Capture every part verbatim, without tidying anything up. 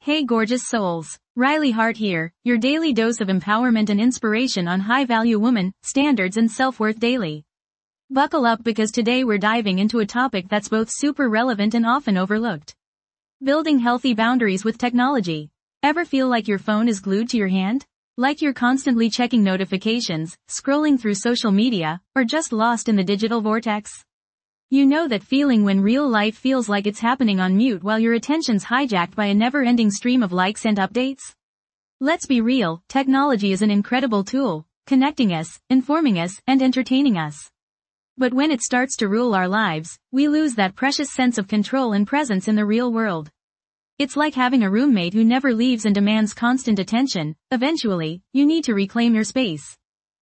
Hey gorgeous souls, Riley Hart here, your daily dose of empowerment and inspiration on high-value woman, standards and self-worth daily. Buckle up because today we're diving into a topic that's both super relevant and often overlooked. Building healthy boundaries with technology. Ever feel like your phone is glued to your hand? Like you're constantly checking notifications, scrolling through social media, or just lost in the digital vortex? You know that feeling when real life feels like it's happening on mute while your attention's hijacked by a never-ending stream of likes and updates? Let's be real, technology is an incredible tool, connecting us, informing us, and entertaining us. But when it starts to rule our lives, we lose that precious sense of control and presence in the real world. It's like having a roommate who never leaves and demands constant attention. Eventually, you need to reclaim your space.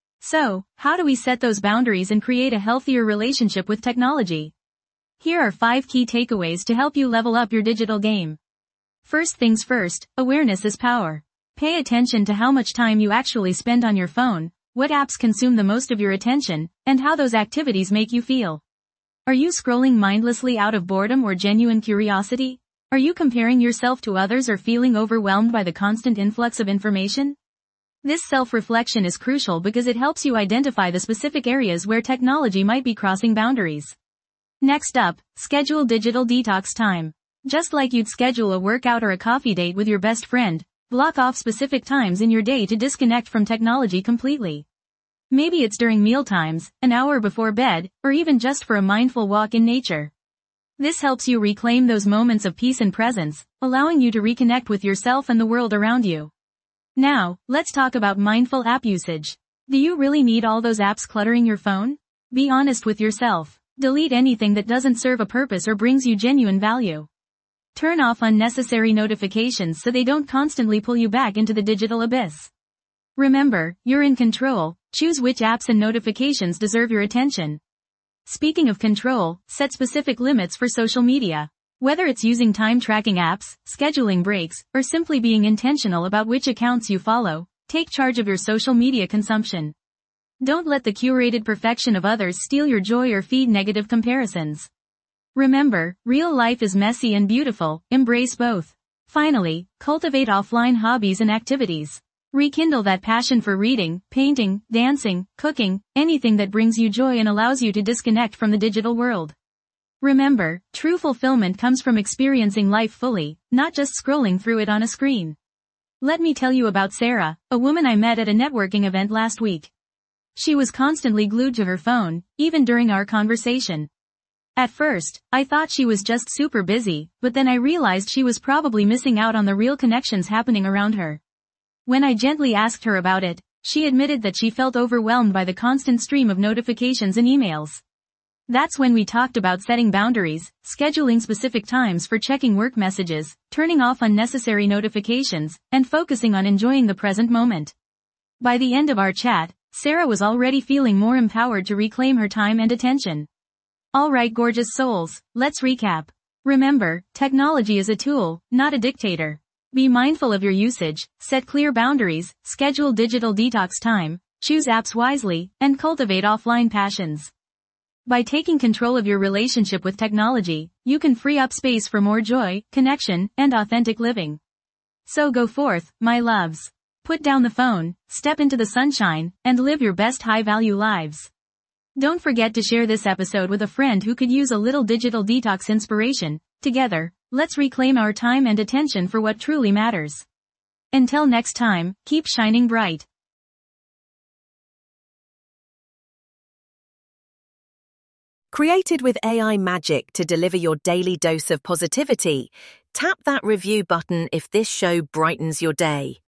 So, how do we set those boundaries and create a healthier relationship with technology? Here are five key takeaways to help you level up your digital game. First things first, awareness is power. Pay attention to how much time you actually spend on your phone, what apps consume the most of your attention, and how those activities make you feel. Are you scrolling mindlessly out of boredom or genuine curiosity? Are you comparing yourself to others or feeling overwhelmed by the constant influx of information? This self-reflection is crucial because it helps you identify the specific areas where technology might be crossing boundaries. Next up, schedule digital detox time. Just like you'd schedule a workout or a coffee date with your best friend, block off specific times in your day to disconnect from technology completely. Maybe it's during mealtimes, an hour before bed, or even just for a mindful walk in nature. This helps you reclaim those moments of peace and presence, allowing you to reconnect with yourself and the world around you. Now, let's talk about mindful app usage. Do you really need all those apps cluttering your phone? Be honest with yourself. Delete anything that doesn't serve a purpose or brings you genuine value. Turn off unnecessary notifications so they don't constantly pull you back into the digital abyss. Remember, you're in control. Choose which apps and notifications deserve your attention. Speaking of control, set specific limits for social media. Whether it's using time-tracking apps, scheduling breaks, or simply being intentional about which accounts you follow, take charge of your social media consumption. Don't let the curated perfection of others steal your joy or feed negative comparisons. Remember, real life is messy and beautiful, embrace both. Finally, cultivate offline hobbies and activities. Rekindle that passion for reading, painting, dancing, cooking, anything that brings you joy and allows you to disconnect from the digital world. Remember, true fulfillment comes from experiencing life fully, not just scrolling through it on a screen. Let me tell you about Sarah, a woman I met at a networking event last week. She was constantly glued to her phone, even during our conversation. At first, I thought she was just super busy, but then I realized she was probably missing out on the real connections happening around her. When I gently asked her about it, she admitted that she felt overwhelmed by the constant stream of notifications and emails. That's when we talked about setting boundaries, scheduling specific times for checking work messages, turning off unnecessary notifications, and focusing on enjoying the present moment. By the end of our chat, Sarah was already feeling more empowered to reclaim her time and attention. Alright gorgeous souls, let's recap. Remember, technology is a tool, not a dictator. Be mindful of your usage, set clear boundaries, schedule digital detox time, choose apps wisely, and cultivate offline passions. By taking control of your relationship with technology, you can free up space for more joy, connection, and authentic living. So go forth, my loves. Put down the phone, step into the sunshine, and live your best high-value lives. Don't forget to share this episode with a friend who could use a little digital detox inspiration. Together, let's reclaim our time and attention for what truly matters. Until next time, keep shining bright. Created with A I magic to deliver your daily dose of positivity, tap that review button if this show brightens your day.